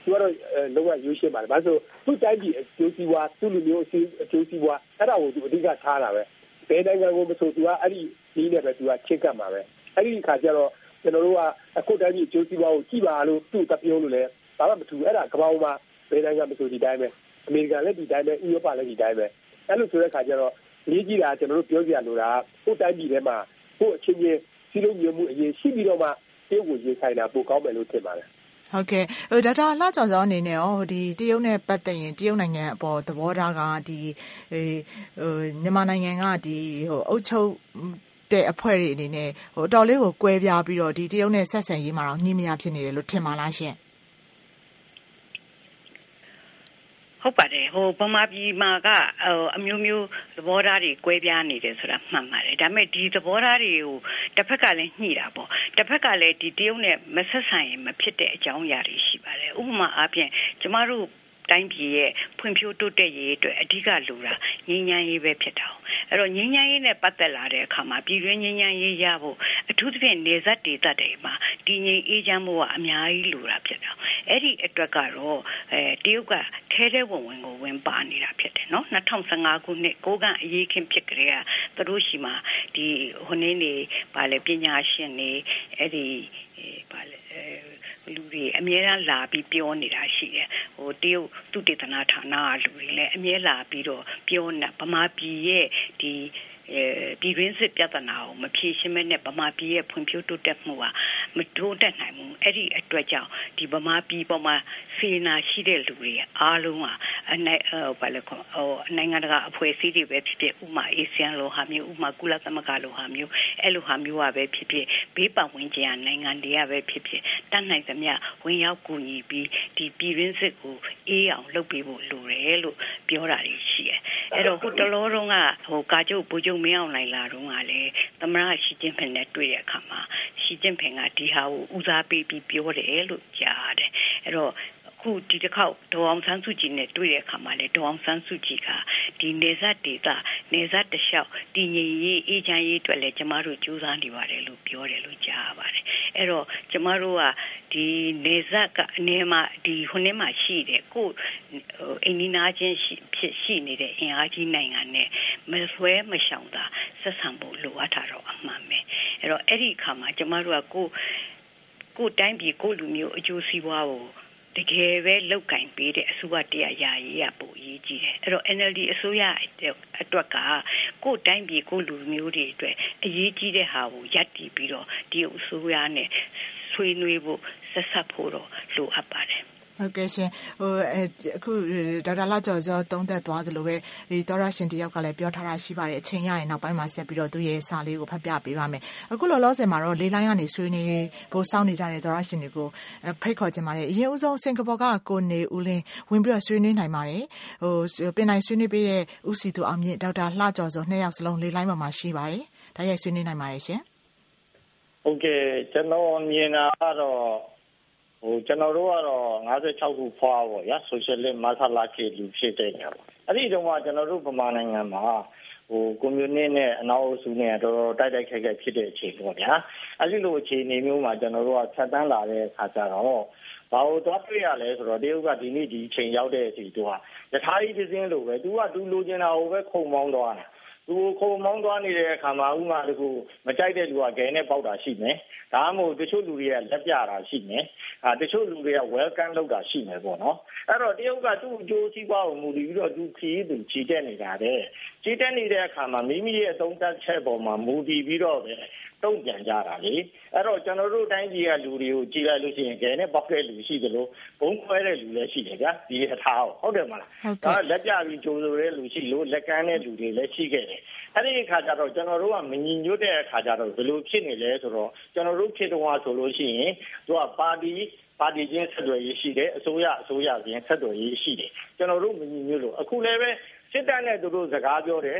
သူကတော့လုံးဝရိုးရှင်းပါတယ်ဘာလို့သူ့တိုင်းပြည်အကျိုးစီးပွားသူ့လူမျိုးအကျိုးစီးပွားအဲ့ဒါကိုသူအဓိကထားတာပဲဘယ်နိုင်ငံကိုမဆိုသူကအဲ့ဒီနည်းနဲ့ပဲသူကချစ်ကပ်မှာပဲအဲ့ဒီခါကျတော့ကျွန်တော်တို့ကအခုတိုင်းပြည်အကျိုးစီးပွားကိုကြည့်ပါလို့သူ့တပြုံးလို့လဲဘာမှမထူအဲ့ဒါကမ္ဘာမှာဘယ်နိုင်ငံမဆိုဒီတိုင်းပဲအမေရိကန်လည်းဒီတိုင်းပဲဥရောပလည်းဒီတိုင်းပဲအဲ့လိုဆိုတဲ့ခါကျတော့ရေးကြည့်တာကျွန်တော်တို့ပြောကြရလို့တာကိုတိုင်းပြည်ထဲမှာကိုအချင်းချင်းစီးလုံးမျိုးမှုအရေးရှိပြီးတော့မှတရုတ်ကိုရေးဆိုင်တာပိုကောင်းမယ်လို့ထင်ပါတယ်ဟုတ်ကဲ့ဒေါက်တာလှကျော်စောအနေနဲ့ရောဒီတရုတ်နဲ့ပတ်သက်ရင်တရုတ်နိုင်ငံအပေါ်သဘောထားကဒီမြန်မာနိုင်ငံကဒီအုပ်ချုပ်တဲ့အဖွဲ့တွေအနေနဲ့အတော်လေးကိုကွဲပြားပြီးတော့ဒီတရုတ်နဲ့ဆက်ဆံရေးမှာတော့ညှိမရဖြစ်နေတယ်လို့ထင်ပါလားရှင်ဟုတ်ပါတယ်ဗမာပြည်မှာကအမျိုးမျိုးသဘောထားတွေကွဲပြားနေတယ်ဆိုတာမှန်ပါတယ်ဒါပေမဲ့ဒီသဘောထားတွေကိုတစ်ဖက်ကလည်းညှိတာပေါ့တစ်ဖက်ကလည်းဒီတရုတ်နဲ့မဆက်ဆံရင်မဖြစ်တဲ့အကြောင်းအရာတွေရှိပါတယ်ဥပမာအားဖြင့်ကျမတို့တိုင်းပြည်ရဲ့ဖွံ့ဖြိုးတိုးတက်ရေးအတွက်အဓိကလိုတာငြိမ်းချမ်းရေးပဲဖြစ်တာ။အဲ့တော့ငြိမ်းချမ်းရေးနဲ့ပတ်သက်လာတဲ့အခါမှာပြည်တွင်းငြိမ်းချမ်းရေးရဖို့အထူးသဖြင့်နေဆက်ဒေသတွေမှာတည်ငြိမ်အေးချမ်းမှုကအများကြီးလိုတာဖြစ်တာ။အဲ့ဒီအတွက်ကတော့တရုတ်ကထဲထဲဝင်ကိုဝင်ပါနေတာဖြစ်တယ်နော်2015ခုနှစ်ကိုကန့်အရေးခင်းဖြစ်ကြတဲ့သူတို့ရှိမှာဒီဟိုနေ့နေပါလေပညာရှင်တွေအဲ့ဒီပါလေလူတွေအများအားလာပြီးပြောနေတာရှိတယ်တရုတ်သုတေသနဌာနကလူတွေလည်းအများလာပြီးတော့ပြောနေဗမာပြည်ရဲ့ဒီပြည်တွင်းစစ်ပြဿနာကိုမဖြေရှင်းမဲနဲ့ဗမာပြည်ရဲ့ဖွံ့ဖြိုးတိုးတက်မှုကမတိုးတက်နိုင်ဘူးအဲ့ဒီအတွက်ကြောင့်ဒီဗမာပြည်ပေါ်မှာစေနာရှိတဲ့လူတွေအားလုံးနိုင်ငံတကာအဖွဲ့အစည်းတွေပဲဖြစ်ဖြစ်ဥမာအေဆီယံလိုဟာမျိုးဥမာကုလသမဂ္ဂလိုဟာမျိုးအဲ့လိုဟာမျိုးကပဲဖြစ်ဖြစ်ဘေးပတ်ဝန်းကျင်နိုင်ငံတွေကပဲဖြစ်ဖြစ်တတ်နိုင်သမျှဝင်ရောက်ကူညီပြီးဒီပြည်တွင်းစစ်ကိုအေးအောင်လုပ်ပေးဖို့လိုတယ်လို့ပြောတာတွေရှိတယ်အဲ့တော့ဟိုတလောတုန်းကကာချုပ်ဗိုလ်ချုပ်မင်းအောင်လှိုင်လာတုန်းကလည်းသမ္မတရှီကျင်းဖင်နဲ့တွေ့တဲ့အခါမှာရှီကျင်းဖင်ကဒီဟာကိုဦးစားပေးပြီးပြောတယ်လို့ကြားရတယ်အဲ့တော့ခုဒီတစ်ခေါက်ဒေါ်အောင်ဆန်းစုကြည်နဲ့တွေ့တဲ့အခါမှာလေဒေါ်အောင်ဆန်းစုကြည်ကဒီနေဆက်ဒေသနေဆက်တလျှောက်တည်ငြိမ်ရေးအေးချမ်းရေးအတွက်လည်းကျမတို့ကြိုးစားနေပါတယ်လို့ပြောတယ်လို့ကြားရပါတယ်အဲ့တော့ကျမတို့ကဒီနေဆက်ကအနည်းမှာဒီဟိုနေ့မှာရှိတယ်ကိုအိန္ဒိနာချင်းရှိနေတဲ့အင်အားကြီးနိုင်ငံနဲ့မဆွဲမရှောင်တာဆက်ဆံဖို့လိုအပ်တာတော့အမှန်ပဲအဲ့တော့အဲ့ဒီအခါမှာကျမတို့ကကိုတိုင်းပြည်ကိုလူမျိုးအကျိုးစီးပွားကိုတကယ်ပဲလောက်ကင်ပေးတဲ့အစိုးရတရားရာရေးရပို့အရေးကြီးတယ်အဲ့တော့ NLD အစိုးရအတွက်ကကိုတိုင်းပြည်ကိုလူမျိုးတွေအတွက်အရေးကြီးတဲ့ဟာကိုရပ်တည်ပြီးတော့ဒီအစိုးရနဲ့ဆွေးနွေးဖို့ဆက်ဆက်ဖို့တော့လိုအပ်ပါတယ်ဟုတ်ကဲ့ရှင်အခုဒေါက်တာလှကျော်စောသုံးသပ်သွားသလိုပဲဒီသောရရှင်တယောက်ကလည်းပြောထားတာရှိပါတယ်အချိန်ရရင်နောက်ပိုင်းမှာဆက်ပြီးတော့သူ့ရဲ့စာလေးကိုဖတ်ပြပေးပါမယ်အခုလောလောဆယ်မှာတော့လေးလိုင်းကနေဆွေးနွေးဖို့စောင့်နေကြတဲ့သောရရှင်တွေကိုဖိတ်ခေါ်ခြင်းပါတယ်အရင်ဦးဆုံးစင်ကာပူကကိုနေဦးလင်းဝင်ပြီးတော့ဆွေးနွေးနိုင်ပါတယ်ပြင်နိုင်ဆွေးနွေးပေးတဲ့ဦးစီသူအောင်မြင့်ဒေါက်တာလှကျော်စောနှစ်ယောက်စလုံးလေးလိုင်းပေါ်မှာရှိပါတယ်ဒါရိုက်ဆွေးနွေးနိုင်ပါတယ်ရှင်ဟုတ်ကဲ့ကျွန်တော်မြင်တာကတော့ကျွန်တော်တို့ကတော့56ခုဖွာပေါ့ဗျာဆိုရှယ်လစ်မဆလာခေလူဖြစ်တဲ့ညပါအဲ့ဒီတုန်းကကျွန်တော်တို့ဗမာနိုင်ငံမှာကွန်မြူနစ်နဲ့အနောက်အုပ်စုနဲ့တော်တော်တိုက်ခက်ဖြစ်တဲ့အချိန်ပေါ့ဗျာအဲ့ဒီလိုအခြေအနေမျိုးမှာကျွန်တော်တို့ကဆက်တန်းလာတဲ့အခါကျတော့ဘာလို့သွားတွေ့ရလဲဆိုတော့တရုတ်ကဒီနေ့ဒီအချိန်ရောက်တဲ့အချိန်သူကယထာကြီးတစ်စင်းလိုပဲသူကသူလိုချင်တာကိုပဲခုံမောင်းသွားတာသူခုံမောင်းသွားနေတဲ့အခါမှာဥမာတကူမကြိုက်တဲ့လူကဂဲနဲ့ပေါက်တာရှိမယ်ဒါမှမဟုတ်တချို့လူတွေကလက်ပြတာရှိမယ်တချို့လူတွေက welcome လုပ်တာရှိမယ်ပေါ့နော်အဲ့တော့တရုတ်ကသူ့အကျိုးစီးပွားကိုမူတည်ပြီးတော့သူခီးသူခြေတက်နေတာတဲ့ခြေတက်နေတဲ့အခါမှာမိမိရဲ့အသုံးသက်ချက်ပေါ်မှာမူတည်ပြီးတော့ပဲတုံ့ပြန်ကြတာလေအဲ့တော့ကျွန်တော်တို့တိုင်းပြည်ကလူတွေကိုကြည်လိုက်လို့ရှိရင်ဂဲနဲ့ပေါက်တဲ့လူရှိသလိုဘုံခွဲတဲ့လူလည်းရှိတယ်ဗျာဒီအထားဟုတ်တယ်မလားဒါလက်ပြပြီးကြိုးဆိုတဲ့လူရှိလို့လက်ကမ်းတဲ့လူတွေလည်းရှိခဲ့တယ်အဲ့ဒီအခါကျတော့ကျွန်တော်တို့ကမညီညွတ်တဲ့အခါကျတော့ဘယ်လိုဖြစ်နေလဲဆိုတော့ကျွန်တော်တို့ဖြစ်တော့ဆိုလို့ရှိရင်သူကပါတီချင်းဆက်သွယ်ရေးရှိတယ်အစိုးရချင်းဆက်သွယ်ရေးရှိတယ်ကျွန်တော်တို့မညီညွတ်လို့အခုလည်းပဲစစ်တပ်နဲ့သူတို့စကားပြောတယ်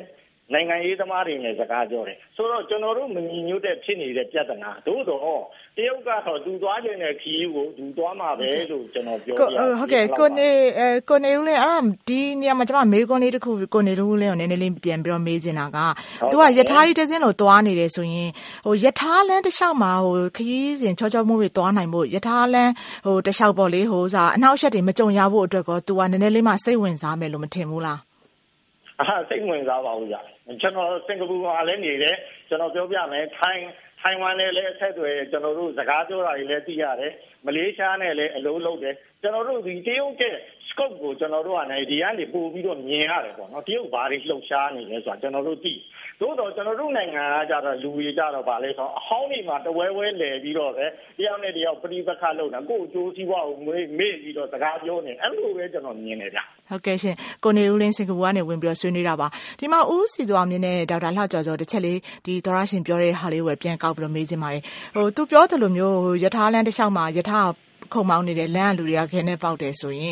နိုင်ငံရေးသမားတွေနဲ့စကားပြောတယ်ဆိုတော့ကျွန်တော်တို့မညီညွတ်တဲ့ဖြစ်နေတဲ့ပြဿနာသို့တော့တရုတ်ကတော့သူသွားခြင်းတဲ့ခီးကိုသူသွားမှာပဲလို့ကျွန်တော်ပြောပြဟုတ်ကဲ့ကိုနေဦးလင်းအဲ့ဒီနေရာမှာကျွန်မမေးခွန်းလေးတစ်ခုကိုနေဦးလင်းကိုနည်းနည်းလေးပြန်ပြီးတော့မေးချင်တာကသူကယထာကြီးတစ်စင်းလို့သွားနေတယ်ဆိုရင်ယထာလမ်းတစ်လျှောက်မှာခရီးစဉ်ချောချောမိုးတွေသွားနိုင်ဖို့ယထာလမ်းတစ်လျှောက်ပေါ့လေအနောက်ရှက်တွေမကြုံရဖို့အတွက်ကောသူကနည်းနည်းလေးမှစိတ်ဝင်စားမယ်လို့မထင်ဘူးလားစိတ်ဝင်စားပါဘူးကြာကျွန်တော်စင်ကာပူမှာလည်းနေတယ်ကျွန်တော်ပြောပြမယ်ထိုင်ဝမ်နဲ့လည်းအဆက်အသွယ်ကျွန်တော်တို့စကားပြောတာတွေလည်းသိရတယ်မလေးရှားနဲ့လည်းအလုံးလုံးတယ်ကျွန်တော်တို့ဒီတရုတ်ရဲ့ scope ကိုကျွန်တော်တို့ကနေဒီကနေပို့ပြီးတော့မြင်ရတယ်ပေါ့နော်တရုတ်ဘာတွေလှုပ်ရှားနေလဲဆိုတာကျွန်တော်တို့သိသို့တော့ကျွန်တော်တို့နိုင်ငံကကြတော့လူတွေကြတော့ဗာလဲဆိုတော့အဟောင်းတွေမှာတဝဲဝဲလည်ပြီးတော့ပဲတယောက်နဲ့တယောက်ပြိပခတ်လုပ်တာကိုယ်အကျိုးစီးပွားကိုမေ့ပြီးတော့စကားပြောနေအဲ့လိုပဲကျွန်တော်မြင်နေကြဟုတ်ကဲ့ရှင်ကိုနေဦးလင်းစင်ကာပူကနေဝင်ပြီးတော့ဆွေးနွေးတာပါဒီမှာဦးစီသူအောင်မြင့်နဲ့ဒေါက်တာလှကျော်စောတစ်ချက်လေးဒီသောရရှင်ပြောတဲ့ဟာလေးကိုပြန်ကောက်ပြီးတော့မေးချင်ပါတယ်သူပြောတယ်လို့မျိုးယထာလမ်းတစ်လျှောက်မှာယထာခုံမောင်းနေတဲ့လမ်းလူတွေကခဲနဲ့ပေါက်တယ်ဆိုရင်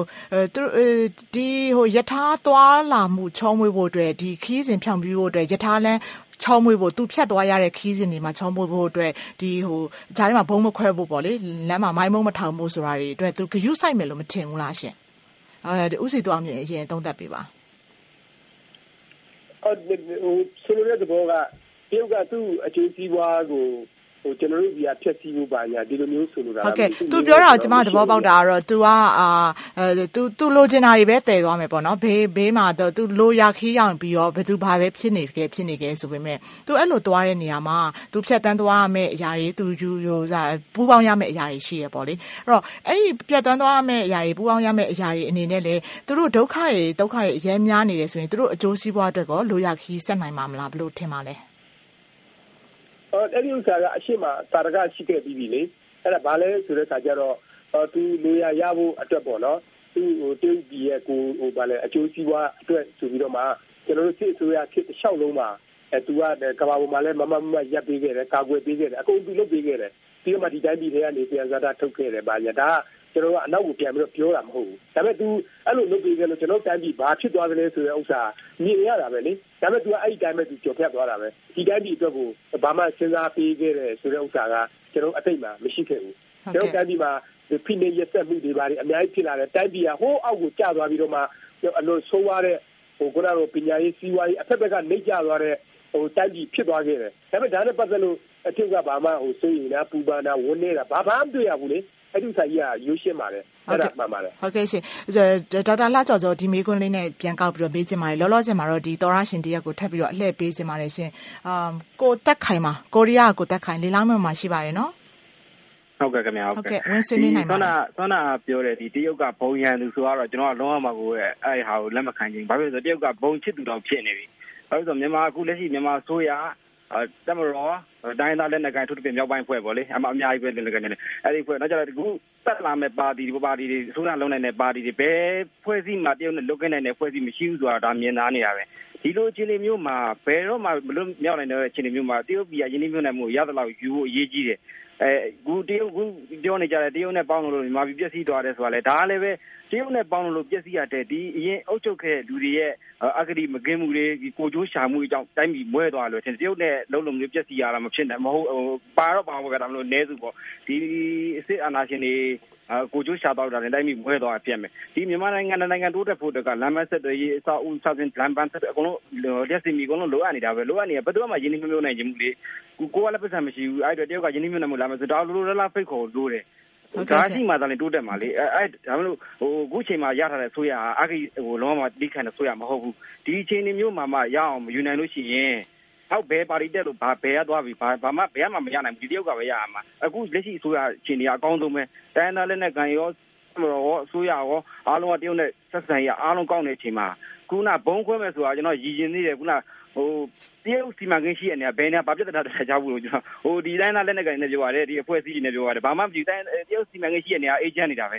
ယထာသွားလာမှုချောမွေ့ဖို့အတွက်ဒီခီးစဉ်ဖြောင်းပြဖို့အတွက်ယထာလမ်းချောမွေ့ဖို့သူဖြတ်သွားရတဲ့ခီးစဉ်တွေမှာချောမွေ့ဖို့အတွက်ဒီဂျားထဲမှာဘုံမခွဲဖို့ပေါ့လေလမ်းမှာမိုင်းမုံမထောင်ဖို့ဆိုတာတွေအတွက်သူဂရုစိုက်မယ်လို့မထင်ဘူးလားရှင်ဦးစီသူအောင်မြင့်အရင်သုံးသပ်ပေးပါဆိုလိုတဲ့ဘောကတရုတ်ကသူ့အကျိုးစီးပွားကိုကျွန်တော်တို့ဒီကဖြတ်စည်းဖို့ပါညာဒီလိုမျိုးဆိုလိုတာဟုတ်ကဲ့သူပြောတာကျွန်မသဘောပေါက်တာကတော့ तू ကतू လိုချင်တာတွေပဲတည်သွားမယ်ပေါ့နော်ဘေးမှာ तू လိုရခီးရောက်ပြီးတော့ဘယ်သူဘာပဲဖြစ်နေခဲ့ဆိုပေမဲ့ तू အဲ့လိုသွားတဲ့နေရာမှာ तू ဖြတ်တန်းသွားရမယ့်အရာတွေ तू ပူးပေါင်းရမယ့်အရာတွေရှိရပေါ့လေအဲ့တော့အဲ့ဒီဖြတ်တန်းသွားရမယ့်အရာတွေပူးပေါင်းရမယ့်အရာတွေအနေနဲ့လေသူတို့ဒုက္ခတွေအများများနေတယ်ဆိုရင်သူတို့အကျိုးစီးပွားအတွက်ကောလိုရခီးဆက်နိုင်မှာမလားဘယ်လိုထင်ပါလဲအဲ့ဒီဥစ္စာကအရှိမသာရကရှိခဲ့ပြီးပြီလေအဲ့ဒါဘာလဲဆိုတဲ့အခါကျတော့သူလိုရဖို့အတွက်ပေါ့နော်သူတရုတ်ပြည်ရဲ့ကိုဘာလဲအကျိုးစီးပွားအတွက်ဆိုပြီးတော့မှကျွန်တော်တို့စစ်အစိုးရခေတ်တစ်လျှောက်လုံးမှာသူကကမ္ဘာပေါ်မှာလည်းမရပ်ပေးခဲ့တယ်ကာကွယ်ပေးခဲ့တယ်အကုန်သူလုပ်ပေးခဲ့တယ်ပြီးတော့မှဒီတိုင်းပြည်တွေကနေပြန်စားတာထုတ်ခဲ့တယ်ဗာညာဒါကျွန်တော်ကအနောက်ကိုပြန်ပြီးတော့ပြောတာမဟုတ်ဘူးဒါပေမဲ့ तू အဲ့လိုလုပ်ပေးခဲ့လို့ကျွန်တော်တိုင်းပြည်ဘာဖြစ်သွားသလဲဆိုတဲ့ဥစ္စာမြင်ရတာပဲလေဒါပေမဲ့ तू အဲ့ဒီတိုင်းပဲ तू ကြော်ဖြတ်သွားတာပဲဒီတိုင်းပြည်အတွက်ကိုဘာမှစဉ်းစားပေးခဲ့တယ်ဆိုတဲ့ဥစ္စာကကျွန်တော်အတိတ်မှာမရှိခဲ့ဘူးကျွန်တော်တိုင်းပြည်မှာဖိနေရဆက်မှုတွေဘာတွေအများကြီးဖြစ်လာတယ်တိုင်းပြည်ကဟိုးအောက်ကိုကျသွားပြီးတော့မှအလိုဆိုးရတဲ့ခုနကပညာရေးစီးပွားရေးအဖက်ဖက်ကနှိမ့်ကျသွားတဲ့တိုင်းပြည်ဖြစ်သွားခဲ့တယ်ဒါပေမဲ့ဒါနဲ့ပတ်သက်လို့အထက်ကဘာမှစိုးရိမ်တာပူပန်တာဝန်းနေတာဘာမှမတွေ့ရဘူးလေအဲ့ဒီဆိုင်ကြီးကရိုးရှင်းပါတယ်အဲ့ဒါမှန်ပါတယ်ဟုတ်ကဲ့ရှင်ဒေါက်တာလှကျော်စောဒီမေးခွန်းလေးနဲ့ပြန်ကောက်ပြီးတော့မေးချင်ပါတယ်လောလောဆယ်မှာတော့ဒီသောရရှင်တရက်ကိုထပ်ပြီးတော့အလှည့်ပေးချင်ပါတယ်ရှင်ကိုတက်ခိုင်မှာကိုရီးယားကိုတက်ခိုင်လေလောင်းမြို့မှာရှိပါတယ်နော်ဟုတ်ကဲ့ခင်ဗျာဟုတ်ကဲ့ဝင်ဆွေးနွေးနိုင်ပါတယ်သောနာပြောတယ်ဒီတရုတ်ကဘုံရန်သူဆိုတော့ကျွန်တော်ကလုံးဝမကိုအဲ့ဟာကိုလက်မခံချင်းဘာဖြစ်လို့ဆိုတရုတ်ကဘုံချစ်သူတော့ဖြစ်နေပြီဘာလို့ဆိုမြန်မာအခုလက်ရှိမြန်မာဆိုရတမရောတိုင်းသားလက်နက်ကိုင်ထုတ်ပြန်မြောက်ပိုင်းဖွဲ့ပေါ့လေအများကြီးပဲလက်နက်ကိုင်နေအဲ့ဒီဖွဲ့နောက်ကျတော့အခုတက်လာမဲ့ပါတီတွေအစိုးရလုံးနိုင်တဲ့ပါတီတွေဘယ်ဖွဲ့စည်းမှာတရုတ်နဲ့လုတ်ခဲ့နိုင်တဲ့ဖွဲ့စည်းမရှိဘူးဆိုတာဒါမြင်သားနေတာပဲဒီလိုအခြေအနေမျိုးမှာဘယ်တော့မှမလွတ်မြောက်နိုင်တဲ့အခြေအနေမျိုးမှာတရုတ်ပြည်ကယင်းနှိမ့်မြုပ်နိုင်မှုရသလောက်ယူဖို့အရေးကြီးတယ်အခုတရုတ်ကပြောနေကြတယ်တရုတ်နဲ့ပေါင်းလို့မြန်မာပြည်ပျက်စီးသွားတယ်ဆိုတာလေဒါလည်းပဲတရုတ်နဲ့ပေါင်းလို့ပျက်စီးရတဲ့ဒီအရင်အုပ်ချုပ်ခဲ့လူတွေရဲ့အဂတိမကင်းမှုတွေကိုကြိုးရှာမှုအကြောင်းတိုင်းပြည်မွဲသွားလို့ထင်တရုတ်နဲ့လုံးလုံးမျိုးပျက်စီးရတာမဖြစ်နိုင်မဟုတ်ပါတော့ပါဘူးကဒါမလို့နဲစုပေါ့ဒီစစ်အာဏာရှင်တွေကိုကြိုးရှာတော့တာလည်းတိုင်းပြည်မွဲသွားပြက်မယ်ဒီမြန်မာနိုင်ငံတိုးတက်ဖို့တကလမ်းမဆက်တွေအစအဦးစသဖြင့်လမ်းပန်းဆက်အကုန်လုံးလက်စီမီအကုန်လုံးလိုအပ်နေတာပဲလိုအပ်နေဘယ်သူမှယင်းနှိမ့်မြုပ်နိုင်ခြင်းမူလေကိုကလည်းပတ်စံမရှိဘူးအဲ့တော့တရုတ်ကယင်းနှိမ့်မြုပ်နိုင်မှုလာမယ်ဆိုတော့လိုလားဖိတ်ခေါ်လို့တယ်ဒါရှိမှသာလေတိုးတက်မှာလေဒါမလို့အခုချိန်မှာရထားတဲ့ဆိုရအဂိလုံးဝတိခံတဲ့ဆိုရမဟုတ်ဘူးဒီအချိန်မျိုးမှာရအောင်ယူနိုင်လို့ရှိရင်ဟောက်ဘယ်ပါတီတက်လို့ဘယ်ရသွားပြီဘာမှဘယ်မှမရနိုင်ဘူးဒီတရုတ်ကပဲရရမှာအခုလက်ရှိဆိုရအချိန်ကြီးအကောင်းဆုံးပဲတိုင်းသားလက်နဲ့ကန်ရောအစိုးရရောအားလုံးကတရုတ်နဲ့ဆက်ဆံရအားလုံးကောင်းတဲ့အချိန်မှာခုနဘုံခွဲမဲ့ဆိုတာကျွန်တော်ရည်ရင်သေးတယ်ခုနတရုတ်စီမံကိန်းရှိရနေဘယ်နေဘာပြဿနာတက်ကြဘူးလို့ကျွန်တော်ဒီတိုင်းသားလက်နဲ့ကန်နေပြောရတယ်ဒီအဖွဲ့အစည်းတွေနဲ့ပြောရတယ်ဘာမှမကြည့်တိုင်းတရုတ်စီမံကိန်းရှိရနေတာအေဂျင့်နေတာပဲ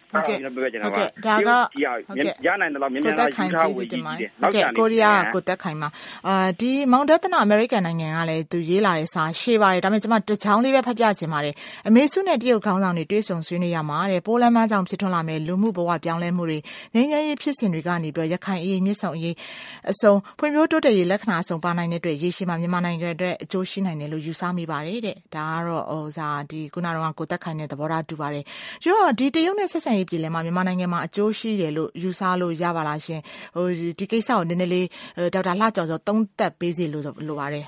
ဟုတ်ကဲ့ကျွန်တော်ပြောချင်တာပါဒါကရနိုင်တယ်လို့မြန်မြန်ယူထားဝေကြီးတယ်ဟုတ်ကဲ့ကိုရီးယားကိုတက်ခိုင်မှာဒီမောင်ဒသနာအမေရိကန်နိုင်ငံကလည်းသူရေးလာတဲ့စာရှေ့ပါတယ်ဒါပေမဲ့ကျွန်မတစ်ချောင်းလေးပဲဖတ်ပြချင်ပါတယ်အမေစုနဲ့တရုတ်ခေါင်းဆောင်တွေတွေ့ဆုံဆွေးနွေးရမှာတဲ့ပိုးလမ်းမကြောင့်ဖြစ်ထွန်းလာမယ့်လူမှုဘဝပြောင်းလဲမှုတွေငြိမ်းချမ်းရေးဖြစ်စဉ်တွေကနေပြီးရခိုင်အရေးမြစ်ဆုံအရေးအစုံဖွံ့ဖြိုးတိုးတက်ရေးလက္ခဏာအစုံပါနိုင်တဲ့အတွက်ရေရှည်မှာမြန်မာနိုင်ငံအတွက်အကျိုးရှိနိုင်တယ်လို့ယူဆမိပါတယ်တဲ့ဒါကတော့ဒီခုနကကိုတက်ခိုင်တဲ့သဘောထားတူပါတယ်ပြီးတော့ဒီတရုတ်နဲ့ဆက်ဆံရေးပြည်လဲမှာမြန်မာနိုင်ငံမှာအကျိုးရှိတယ်လို့ယူဆလို့ရပါလားရှင်ဒီကိစ္စကိုနည်းနည်းလေးဒေါက်တာလှကျော်စောသုံးသပ်ပေးစီလို့လိုပါတယ်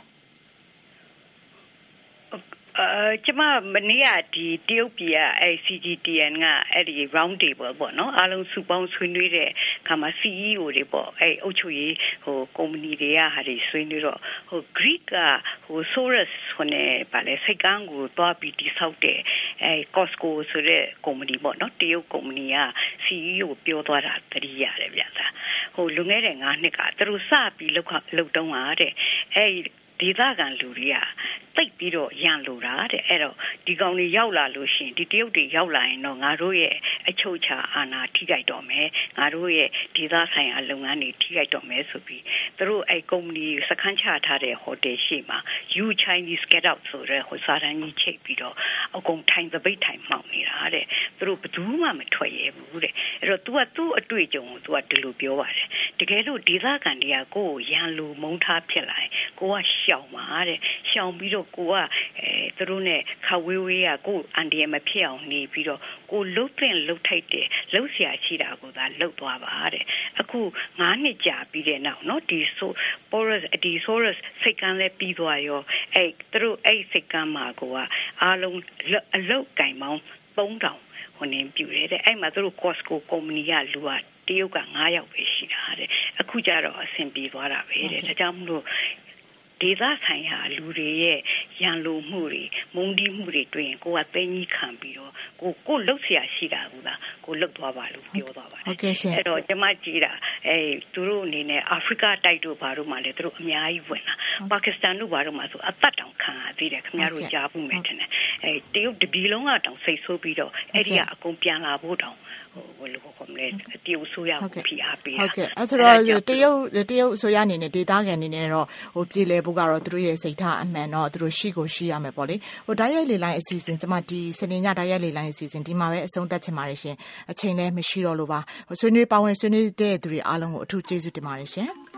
ကျမမနေ့ကဒီတရုတ်ပြည်ကCGTN ကအဲ့ဒီ round table ပေါ့နော်အားလုံးစုပေါင်းဆွေးနွေးတဲ့ခါမှာ CEO တွေပေါ့အဲ့အုပ်ချုပ်ရေးကုမ္ပဏီတွေကဟာတွေဆွေးနွေးတော့Greek ကSoros နဲ့ဗာလဲစိတ်ကန်းကိုတွားပြီးတိဆောက်တဲ့Costco ဆိုတဲ့ကုမ္ပဏီပေါ့နော်တရုတ်ကုမ္ပဏီက CEO ပြောသွားတာတတိရတယ်ဗျာလွန်ခဲ့တဲ့9နှစ်ကသူတို့စပြီးလောက်တုံးတာတဲ့အဲ့ဒေသခံလူတွေကတိတ်ပြီးတော့ရန်လိုတာတဲ့အဲ့တော့ဒီကောင်တွေရောက်လာလို့ရှိရင်ဒီတရုတ်တွေရောက်လာရင်တော့ငါတို့ရဲ့အချုပ်ချာအာဏာထိခိုက်တော့မယ်ငါတို့ရဲ့ဒေသဆိုင်ရာလုပ်ငန်းတွေထိခိုက်တော့မယ်ဆိုပြီးသူတို့အဲ့ကုမ္ပဏီစခန်းချထားတဲ့ဟိုတယ်ရှိမှာ You Chinese get out ဆိုတဲ့ဟိုစာတန်းကြီးချိတ်ပြီးတော့အကုန်ထိုင်သပိတ်ထိုင်မှောက်နေတာတဲ့သူတို့ဘယ်သူမှမထွက်ရဲဘူးတဲ့အဲ့တော့ तू ကသူ့အတွေ့အကြုံကို तू ကဒီလိုပြောပါတယ်တကယ်လို့ဒေသခံတွေကကိုယ်ကိုရန်လိုမုန်းထားဖြစ်လာရင်ကိုကရှောင်ပါတဲ့ရှောင်ပြီးတော့ကိုကသူတို့နဲ့ခဝေးဝေးကကိုအန်ဒီယမဖြစ်အောင်နေပြီးတော့ကိုလှုပ်တဲ့လှုပ်ထိုက်တဲ့လှုပ်ရှားရှိတာကိုသာလှုပ်သွားပါတဲ့အခု9နှစ်ကြာပြီးတဲ့နောက်เนาะဒီSoros စိတ်ကန်းလဲပြီးသွားရောသူတို့စိတ်ကန်းမှာကိုကအားလုံးအလုတ်ကင်ပေါင်း3000ဟိုနေပြူတဲ့အဲ့မှာသူတို့ Costco ကုမ္ပဏီကလူကတရုတ်က9ယောက်ပဲရှိတာတဲ့အခုကျတော့အဆင်ပြေသွားတာပဲတဲ့ဒါကြောင့်မလို့ဒေသဆိုင်ရာလူတွေရဲ့ရန်လိုမှုတွေမုန်းတီးမှုတွေတွေ့ရင်ကိုကသိကြီးခံပြီးတော့ကိုလှုပ်เสียရှိတာကူလားကိုလှုပ်သွားပါလို့ပြောသွားပါတယ်အဲ့တော့ကျမကြည့်တာသူတို့အနေနဲ့အာဖရိကတိုက်တို့ဘာတို့မှလည်းသူတို့အများကြီးဝင်လာပါကစ္စတန်တို့ဘာတို့မှဆိုအသက်တောင်ခံရသေးတယ်ခင်ဗျားတို့ကြားဖို့မယ်ထင်တယ်တရုတ်တပြည်လုံးကတောင်စိတ်ဆိုးပြီးတော့အဲ့ဒီကအကုန်ပြန်လာဖို့တောင်ဘယ်လိုခေါ်မလဲတရုတ်ဆိုရဖို့ဖိအားပေးတာဟုတ်ကဲ့အဲ့ဆိုတော့တရုတ်ဆိုရအနေနဲ့ဒေသခံအနေနဲ့တော့ပြည်လဲဖို့ကတော့သူတို့ရဲ့စိတ်ထားအမှန်တော့သူတို့ရှိကိုရှိရမယ်ပေါ့လေဓာတ်ရိုက်လေလိုင်းအစီအစဉ်ကျွန်မဒီစနေညဓာတ်ရိုက်လေလိုင်းအစီအစဉ်ဒီမှာပဲအဆုံးသတ်ချင်ပါတယ်ရှင်အချိန်လည်းမရှိတော့လို့ပါဆွေးနွေးပါဝင်ဆွေးနွေးတဲ့သူတွေအားလုံးကိုအထူးကျေးဇူးတင်ပါတယ်ရှင်